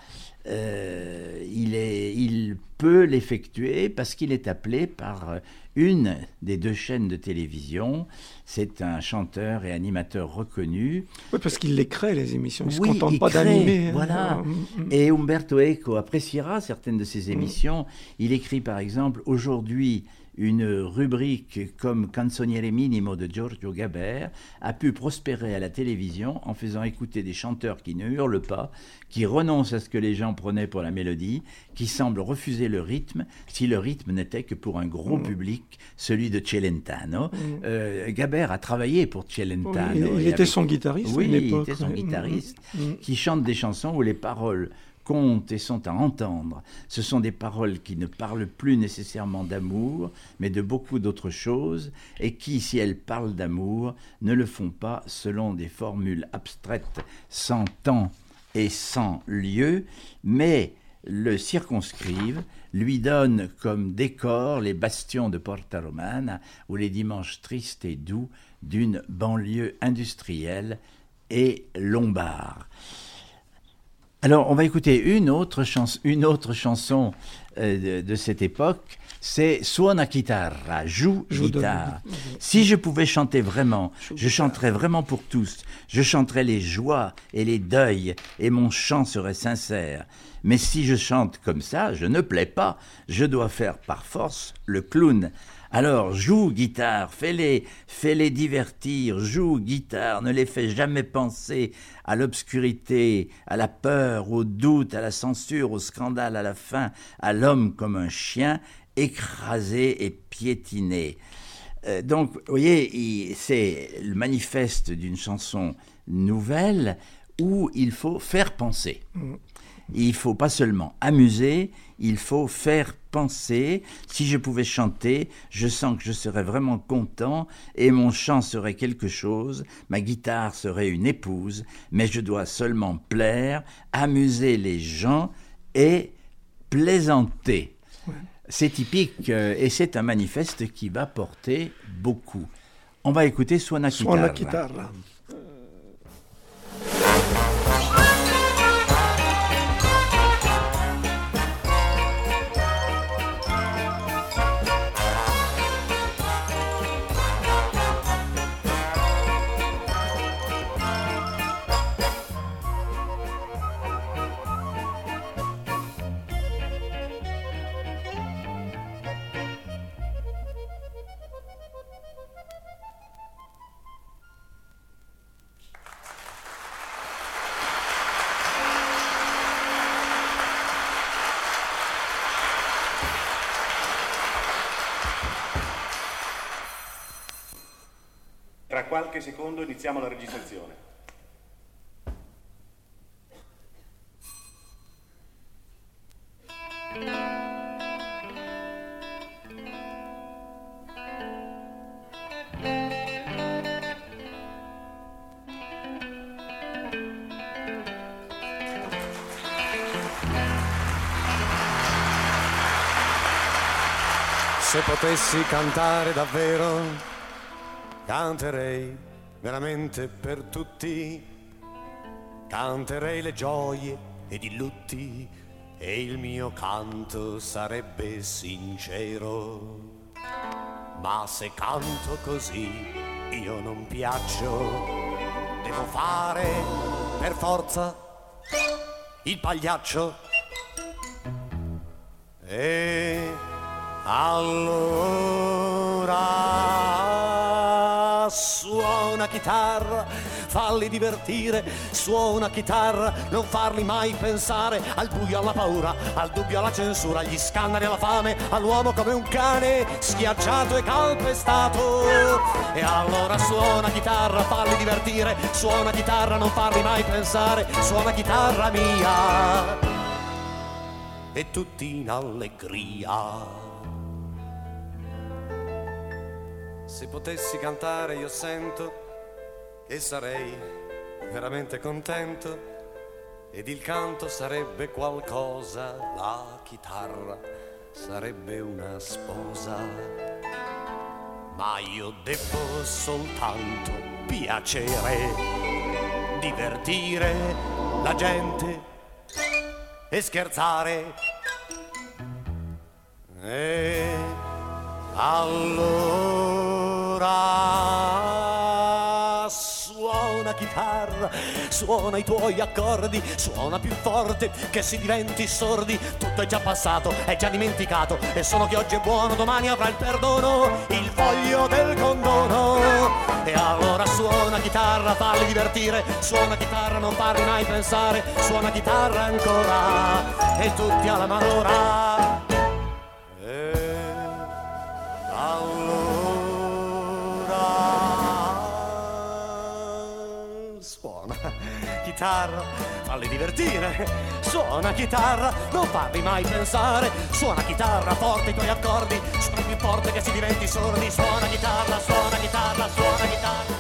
S2: Il peut l'effectuer parce qu'il est appelé par une des deux chaînes de télévision. C'est un chanteur et animateur reconnu.
S3: Oui, parce qu'il les crée, les émissions. Il ne se contente pas d'animer.
S2: Voilà. Et Umberto Eco appréciera certaines de ses émissions. Il écrit par exemple « Aujourd'hui », une rubrique comme Canzoniere Minimo de Giorgio Gaber a pu prospérer à la télévision en faisant écouter des chanteurs qui ne hurlent pas, qui renoncent à ce que les gens prenaient pour la mélodie, qui semblent refuser le rythme, si le rythme n'était que pour un gros public, celui de Celentano. Gaber a travaillé pour Celentano.
S3: Il était son guitariste à l'époque.
S2: Il était son guitariste qui chante des chansons où les paroles comptent et sont à entendre. Ce sont des paroles qui ne parlent plus nécessairement d'amour, mais de beaucoup d'autres choses, et qui, si elles parlent d'amour, ne le font pas selon des formules abstraites, sans temps et sans lieu, mais le circonscrivent, lui donnent comme décor les bastions de Porta Romana ou les dimanches tristes et doux d'une banlieue industrielle et lombard. Alors, on va écouter une autre chanson de cette époque, c'est Suona chitarra, joue guitare. Si je pouvais chanter vraiment, je chanterais vraiment pour tous. Je chanterais les joies et les deuils, et mon chant serait sincère. Mais si je chante comme ça, je ne plais pas. Je dois faire par force le clown. Alors, joue guitare, fais-les divertir, joue guitare, ne les fais jamais penser à l'obscurité, à la peur, au doute, à la censure, au scandale, à la faim, à l'homme comme un chien, écrasé et piétiné. Donc, vous voyez, c'est le manifeste d'une chanson nouvelle où il faut faire penser. Il ne faut pas seulement amuser, il faut faire penser. Si je pouvais chanter, je sens que je serais vraiment content et mon chant serait quelque chose, ma guitare serait une épouse, mais je dois seulement plaire, amuser les gens et plaisanter. Ouais. C'est typique et c'est un manifeste qui va porter beaucoup. On va écouter Suona chitarra.
S6: Tra qualche secondo iniziamo la registrazione.
S7: Se potessi cantare davvero, canterei veramente per tutti, canterei le gioie ed i lutti e il mio canto sarebbe sincero. Ma se canto così io non piaccio, devo fare per forza il pagliaccio. E allora suona chitarra, falli divertire, suona chitarra, non farli mai pensare al buio, alla paura, al dubbio, alla censura, agli scandali, alla fame, all'uomo come un cane schiacciato e calpestato. E allora suona chitarra, falli divertire, suona chitarra, non farli mai pensare, suona chitarra mia, e tutti in allegria. Se potessi cantare io sento che sarei veramente contento, ed il canto sarebbe qualcosa, la chitarra sarebbe una sposa. Ma io devo soltanto piacere, divertire la gente e scherzare. E allora suona chitarra, suona i tuoi accordi, suona più forte che si diventi sordi. Tutto è già passato, è già dimenticato, e solo chi oggi è buono domani avrà il perdono, il foglio del condono. E allora suona chitarra, falli divertire, suona chitarra, non farli mai pensare, suona chitarra ancora, e tutti alla malora. Suona chitarra, falli divertire, suona chitarra, non farli mai pensare, suona chitarra, forte i tuoi accordi, suona più forte che si diventi sordi, suona chitarra, suona chitarra, suona chitarra.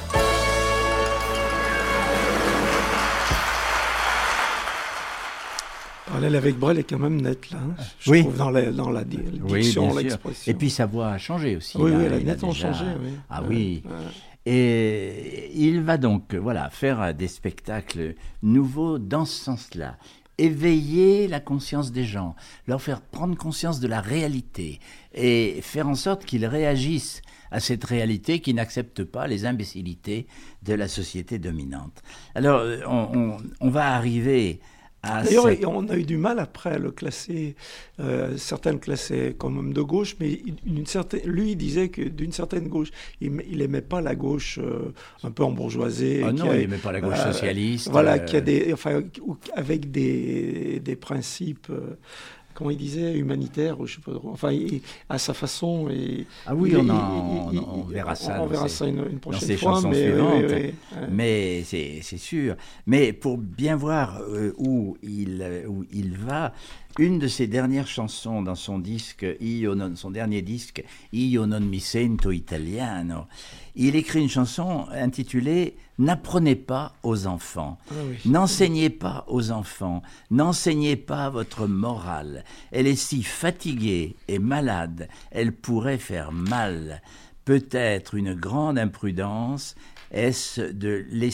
S3: Parallèle avec Brel est quand même net, là, hein, je trouve, dans la diction, l'expression.
S2: Et puis sa voix a changé aussi.
S3: Oui,
S2: là,
S3: oui, elle a nettement changé. Oui.
S2: Ah oui. Et il va donc faire des spectacles nouveaux dans ce sens-là. Éveiller la conscience des gens, leur faire prendre conscience de la réalité et faire en sorte qu'ils réagissent à cette réalité, qui n'accepte pas les imbécilités de la société dominante. Alors, on va arriver...
S3: D'ailleurs, on a eu du mal après à le classer, certains le classaient comme homme de gauche, mais lui il disait que d'une certaine gauche, il n'aimait pas la gauche un peu embourgeoisée.
S2: Ah non, il n'aimait pas la gauche socialiste.
S3: Voilà, qui a avec des principes... comment il disait, humanitaire, ou je sais pas, enfin, à sa façon. Et
S2: ah oui, on verra ça.
S3: On verra ça une prochaine
S2: dans ses
S3: fois.
S2: Chansons suivantes. Oui. Mais c'est sûr. Mais pour bien voir où il va, une de ses dernières chansons dans son disque, son dernier disque, Io non mi sento italiano, il écrit une chanson intitulée « N'apprenez pas aux enfants, n'enseignez pas aux enfants, n'enseignez pas votre morale. Elle est si fatiguée et malade, elle pourrait faire mal. Peut-être une grande imprudence, est-ce de les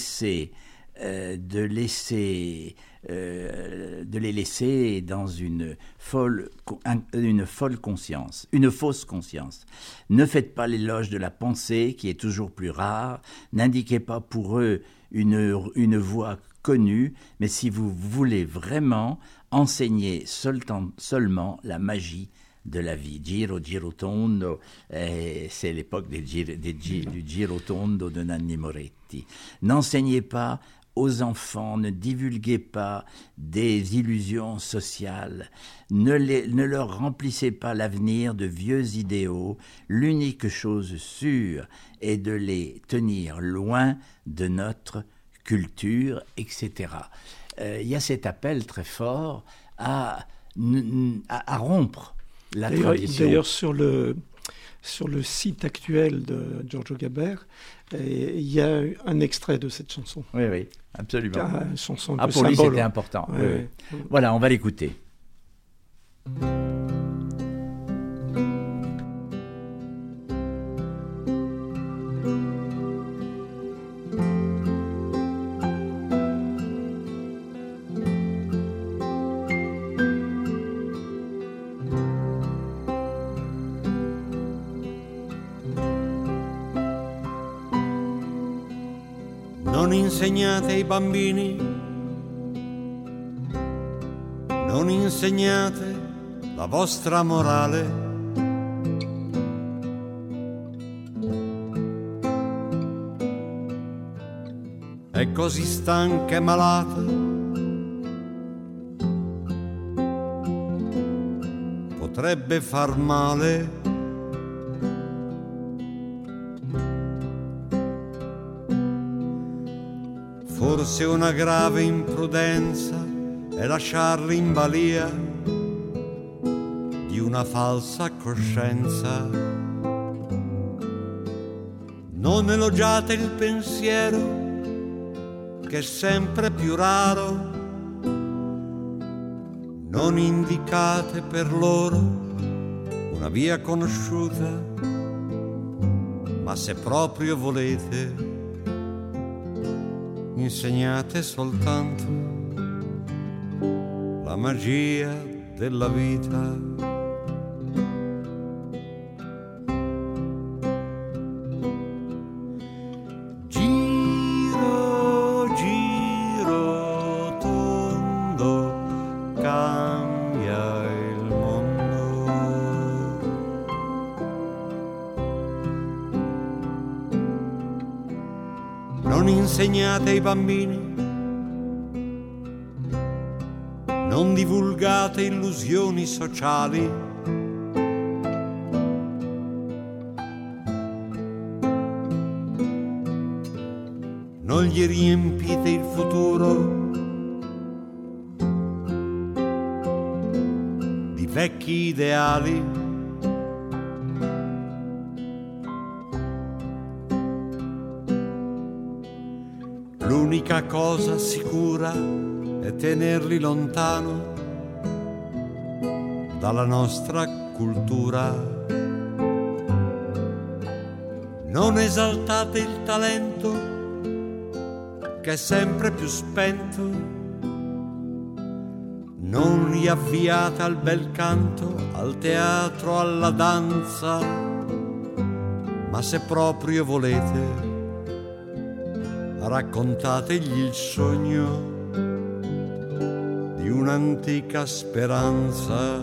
S2: laisser dans une fausse conscience. Ne faites pas l'éloge de la pensée qui est toujours plus rare, n'indiquez pas pour eux une voie connue, mais si vous voulez vraiment, enseignez seulement la magie de la vie. Giro tondo, c'est l'époque du Giro tondo de Nanni Moretti. N'enseignez pas aux enfants, ne divulguez pas des illusions sociales, ne leur remplissez pas l'avenir de vieux idéaux. L'unique chose sûre est de les tenir loin de notre culture, etc. Il y a cet appel très fort à rompre la tradition.
S3: D'ailleurs, sur le site actuel de Giorgio Gaber, il y a un extrait de cette chanson.
S2: Oui, absolument.
S3: Une chanson
S2: pour lui, c'était important. Oui. Voilà, on va l'écouter.
S8: Non insegnate ai bambini, non insegnate la vostra morale. È così stanca e malata, potrebbe far male. Forse una grave imprudenza è lasciarli in balia di una falsa coscienza. Non elogiate il pensiero che è sempre più raro, non indicate per loro una via conosciuta, ma se proprio volete insegnate soltanto la magia della vita. Insegnate ai bambini, non divulgate illusioni sociali, non gli riempite il futuro di vecchi ideali. L'unica cosa sicura è tenerli lontano dalla nostra cultura. Non esaltate il talento che è sempre più spento, non riavviate al bel canto, al teatro, alla danza, ma se proprio volete raccontategli il sogno di un'antica speranza.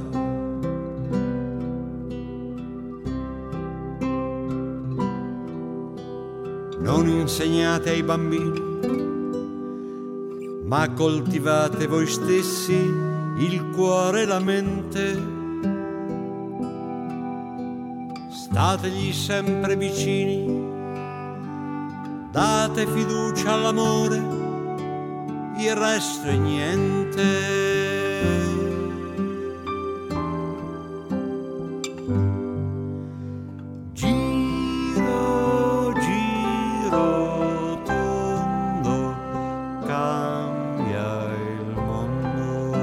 S8: Non insegnate ai bambini, ma coltivate voi stessi il cuore e la mente. Stategli sempre vicini, date fiducia all'amore, il resto è niente. Giro, giro tondo, cambia il mondo.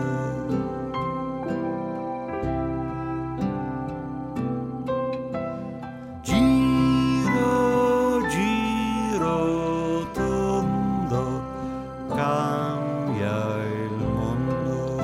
S8: Giro, giro tondo, cambia il mondo.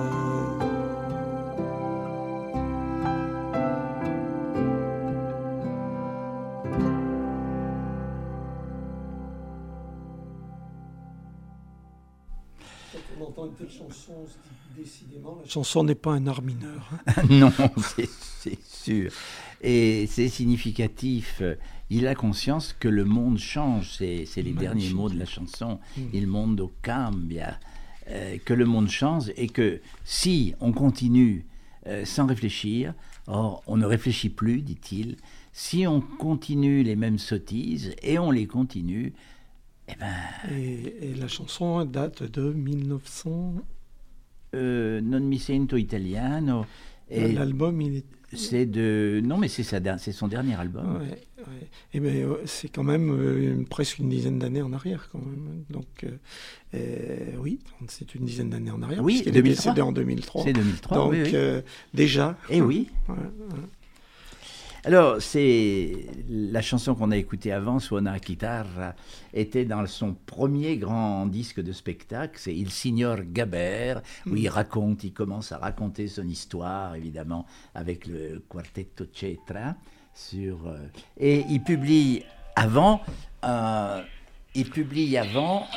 S3: Quand on entend une telle chanson, on se dit décidément, la chanson n'est pas un art mineur.
S2: Non, c'est sûr. Et c'est significatif. Il a conscience que le monde change. C'est les derniers mots de la chanson. Il mondo cambia. Que le monde change et que si on continue sans réfléchir, or on ne réfléchit plus, dit-il, si on continue les mêmes sottises, et on les continue, eh ben...
S3: Et la chanson date de 1900...
S2: Non mi sento italiano.
S3: Et l'album, il est...
S2: C'est de... Non, mais c'est son dernier album.
S3: Ouais. Et ben, c'est quand même presque une dizaine d'années en arrière, quand même. Donc, oui, c'est une dizaine d'années en arrière.
S2: Oui, 2003.
S3: C'est en 2003.
S2: C'est 2003,
S3: donc,
S2: oui.
S3: Déjà.
S2: Et oui. Ouais. Alors, c'est la chanson qu'on a écoutée avant, Suona Chitarra, était dans son premier grand disque de spectacle, c'est Il Signor Gaber, où il commence à raconter son histoire, évidemment, avec le Quartetto Cetra. Et il publie avant il publie avant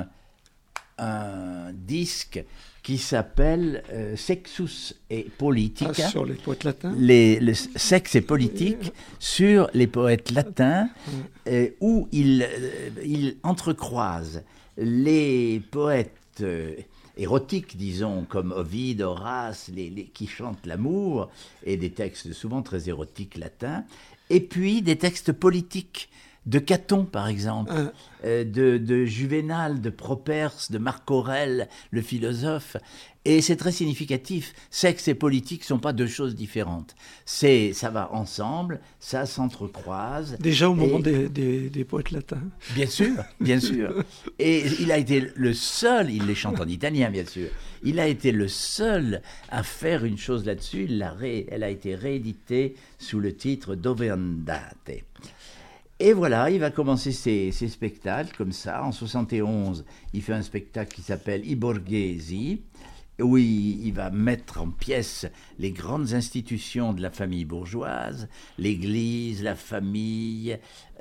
S2: un disque qui s'appelle Sexus et Politica.
S3: Sur les poètes latins.
S2: Le sexe et politique sur les poètes latins, où il entrecroise les poètes érotiques, disons, comme Ovide, Horace, qui chantent l'amour, et des textes souvent très érotiques latins, et puis des textes politiques de Caton, par exemple, de Juvénal, de Properce, de Marc Aurèle, le philosophe. Et c'est très significatif. Sexe et politique ne sont pas deux choses différentes. Ça va ensemble, ça s'entrecroise.
S3: Déjà au moment des poètes latins.
S2: Bien sûr, bien sûr. Et il a été le seul, il les chante en italien, bien sûr, il a été le seul à faire une chose là-dessus. Elle a été rééditée sous le titre Dove andate. Et voilà, il va commencer ses spectacles comme ça. En 71, il fait un spectacle qui s'appelle I Borghesi, où il va mettre en pièces les grandes institutions de la famille bourgeoise, l'église, la famille,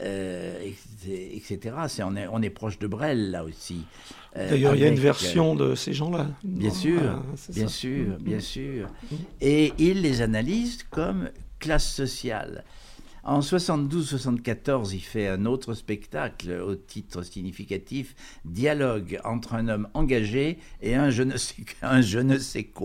S2: etc. On est proche de Brel, là aussi.
S3: D'ailleurs, il y a une version de ces gens-là.
S2: Bien sûr, bien sûr, bien sûr. Et il les analyse comme classe sociale. En 72-74, il fait un autre spectacle au titre significatif « Dialogue entre un homme engagé et un je ne sais quoi ».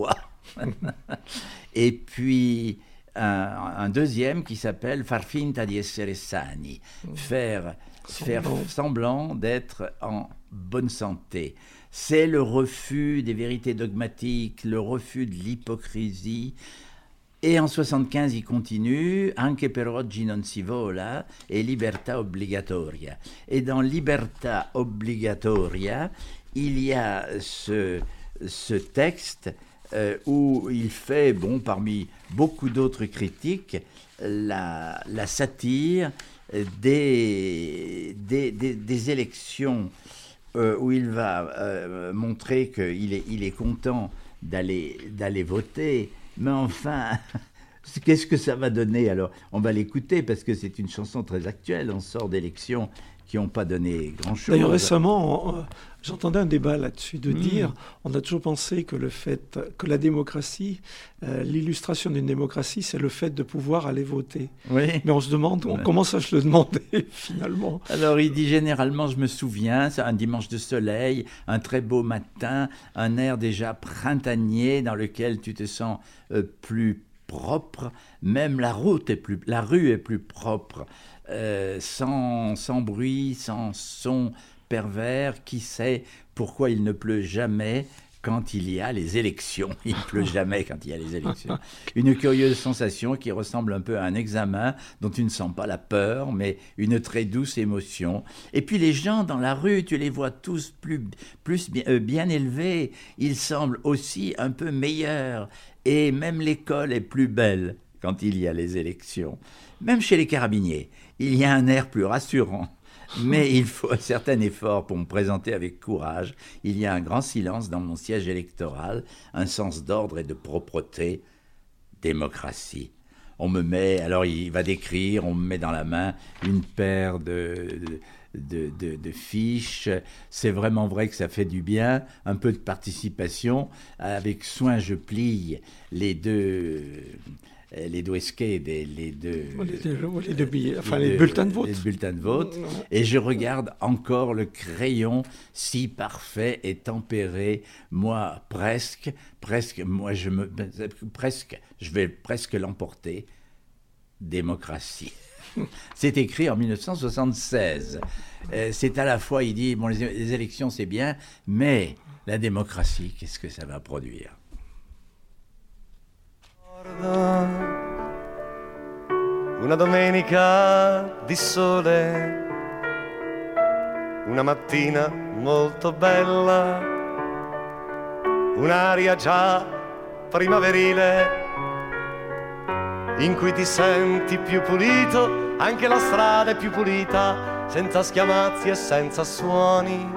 S2: Et puis un deuxième qui s'appelle « Far finta di essere sani », faire semblant d'être en bonne santé. C'est le refus des vérités dogmatiques, le refus de l'hypocrisie. Et en 75, il continue « Anche per oggi non si vola » et « Libertà obbligatoria ». Et dans « Libertà obbligatoria », il y a ce texte où il fait, parmi beaucoup d'autres critiques, la satire des élections, où il va montrer qu'il est content d'aller voter. Mais enfin, qu'est-ce que ça va donner? Alors, on va l'écouter parce que c'est une chanson très actuelle. On sort d'élections qui n'ont pas donné grand-chose.
S3: D'ailleurs, récemment, j'entendais un débat là-dessus de dire, on a toujours pensé que le fait que la démocratie, l'illustration d'une démocratie, c'est le fait de pouvoir aller voter.
S2: Oui.
S3: Mais on se demande, on commence à se le demander finalement.
S2: Alors il dit généralement, je me souviens, c'est un dimanche de soleil, un très beau matin, un air déjà printanier dans lequel tu te sens plus propre, même la rue est plus propre. Sans bruit, sans son pervers, qui sait pourquoi il ne pleut jamais quand il y a les élections. Il ne pleut jamais quand il y a les élections. Une curieuse sensation qui ressemble un peu à un examen dont tu ne sens pas la peur, mais une très douce émotion. Et puis les gens dans la rue, tu les vois tous bien élevés. Ils semblent aussi un peu meilleurs. Et même l'école est plus belle quand il y a les élections. Même chez les carabiniers, il y a un air plus rassurant. Mais il faut un certain effort pour me présenter avec courage. Il y a un grand silence dans mon siège électoral, un sens d'ordre et de propreté. Démocratie. On me met, alors il va décrire, on me met dans la main une paire de fiches. C'est vraiment vrai que ça fait du bien, un peu de participation. Avec soin, je plie les deux schèdes, les bulletins de vote. Les bulletins de vote. Et je regarde encore le crayon si parfait et tempéré. Moi, je vais presque l'emporter. Démocratie. C'est écrit en 1976. C'est à la fois, il dit, les élections c'est bien, mais la démocratie, qu'est-ce que ça va produire?
S4: Una domenica di sole, una mattina molto bella, un'aria già primaverile, in cui ti senti più pulito, anche la strada è più pulita, senza schiamazzi e senza suoni.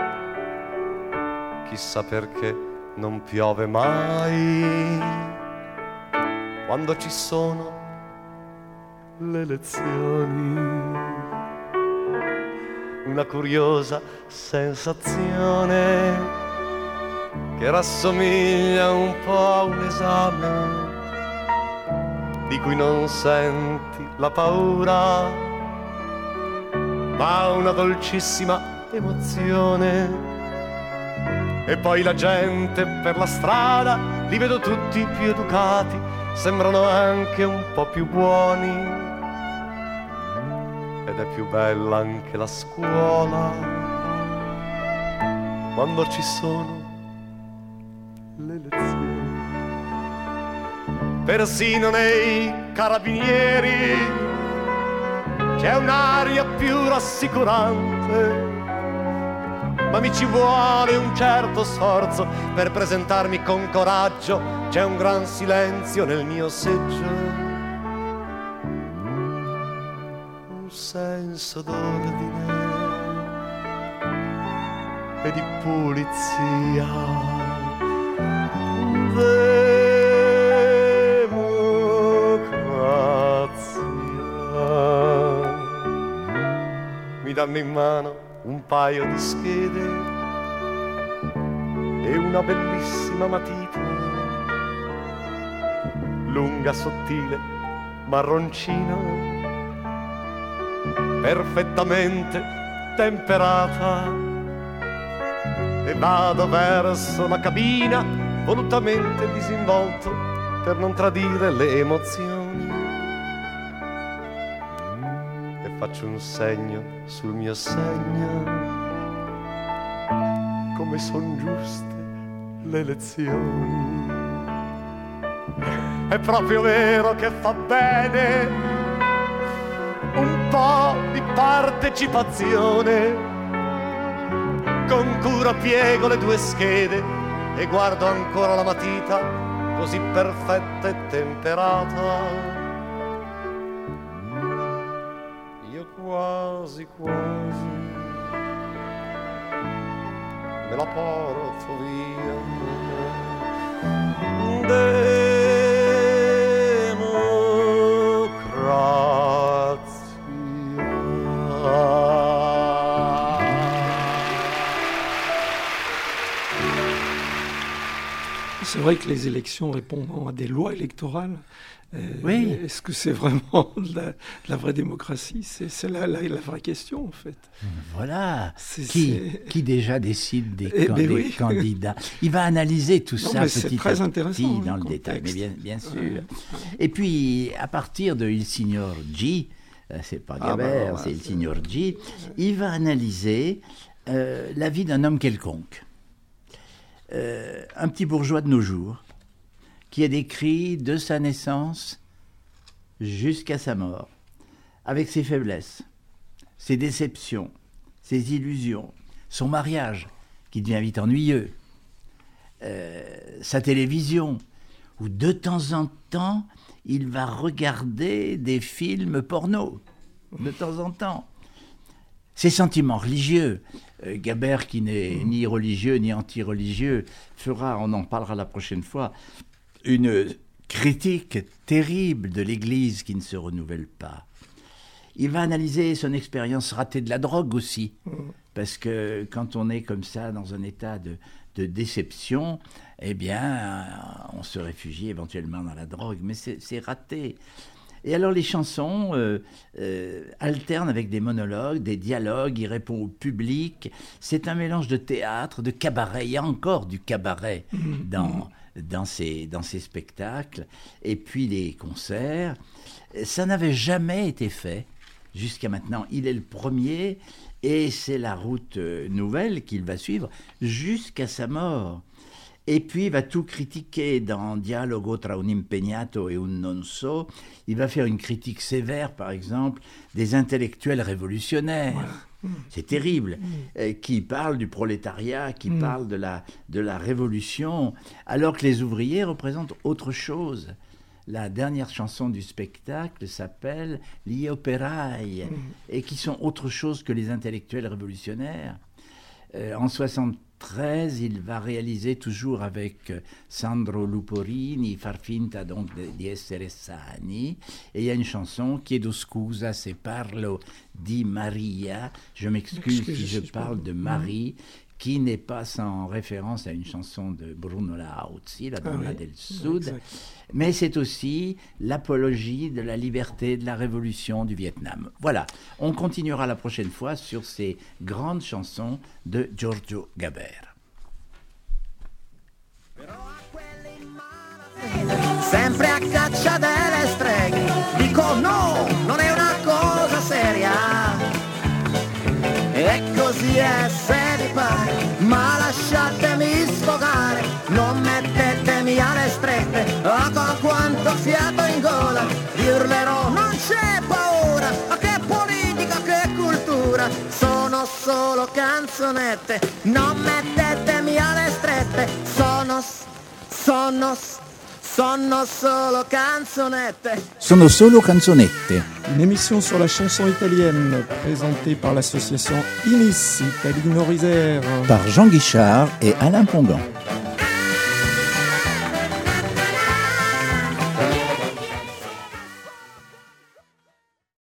S4: Chissà perché non piove mai quando ci sono le elezioni.
S5: una curiosa sensazione che rassomiglia un po' a un esame di cui non senti la paura, ma una dolcissima emozione. E poi la gente per la strada, li vedo tutti più educati, sembrano anche un po' più buoni. Ed è più bella anche la scuola quando ci sono le lezioni. Persino nei carabinieri c'è un'aria più rassicurante, ma mi ci vuole un certo sforzo per presentarmi con coraggio. C'è un gran silenzio nel mio seggio, senso d'ordine e di pulizia. Democrazia. Mi danno in mano un paio di schede e una bellissima matita, lunga, sottile, marroncina, perfettamente temperata, e vado verso la cabina volutamente disinvolto per non tradire le emozioni, e faccio un segno sul mio segno, come son giuste le lezioni. È proprio vero che fa bene un po' di partecipazione. Con cura piego le due schede e guardo ancora la matita così perfetta e temperata. Io quasi quasi me la porto via.
S3: C'est vrai que les élections répondent à des lois électorales.
S2: Oui.
S3: Est-ce que c'est vraiment de la vraie démocratie? C'est la vraie question, en fait.
S2: Voilà. Qui déjà décide des candidats? Il va analyser tout ça petit à petit dans le détail, mais bien sûr. Et puis, à partir de Il Signor G, c'est pas Gabert, c'est Il Signor G, il va analyser la vie d'un homme quelconque. Un petit bourgeois de nos jours, qui est décrit de sa naissance jusqu'à sa mort, avec ses faiblesses, ses déceptions, ses illusions, son mariage, qui devient vite ennuyeux, sa télévision, où de temps en temps, il va regarder des films porno, de temps en temps. Ses sentiments religieux, Gabert, qui n'est ni religieux ni anti-religieux, fera, on en parlera la prochaine fois, une critique terrible de l'Église qui ne se renouvelle pas. Il va analyser son expérience ratée de la drogue aussi, parce que quand on est comme ça dans un état de déception, eh bien, on se réfugie éventuellement dans la drogue, mais c'est raté. Et alors les chansons alternent avec des monologues, des dialogues, il répond au public. C'est un mélange de théâtre, de cabaret. Il y a encore du cabaret dans ces spectacles. Et puis les concerts. Ça n'avait jamais été fait jusqu'à maintenant. Il est le premier et c'est la route nouvelle qu'il va suivre jusqu'à sa mort. Et puis, il va tout critiquer dans Dialogo tra un impegnato e un non so. Il va faire une critique sévère, par exemple, des intellectuels révolutionnaires. Voilà. C'est terrible. Qui parlent du prolétariat, qui parlent de la révolution, alors que les ouvriers représentent autre chose. La dernière chanson du spectacle s'appelle « Gli operai » et qui sont autre chose que les intellectuels révolutionnaires. En 1963, 13, il va réaliser toujours avec Sandro Luporini, Far finta donc di essere sani, et il y a une chanson, Chiedo scusa se parlo di Maria, je m'excuse si je parle de Marie, qui n'est pas sans référence à une chanson de Bruno Lauzi, La Donna del Sud, exact. Mais c'est aussi l'apologie de la liberté, de la révolution du Vietnam. Voilà, on continuera la prochaine fois sur ces grandes chansons de Giorgio Gaber.
S1: Sempre a caccia delle streghe, dico no, non è una cosa seria. E così è se vi pare, ma lasciatemi sfogare, non mettetemi alle strette, con quanto fiato in gola, vi urlerò non c'è paura, ma che politica, che cultura, sono solo canzonette, non mettetemi alle strette, sono solo canzonette.
S9: Sono solo canzonette.
S3: Une émission sur la chanson italienne présentée par l'association Inis Italie Nord-Isère.
S9: Par Jean Guichard et Alain Pongan.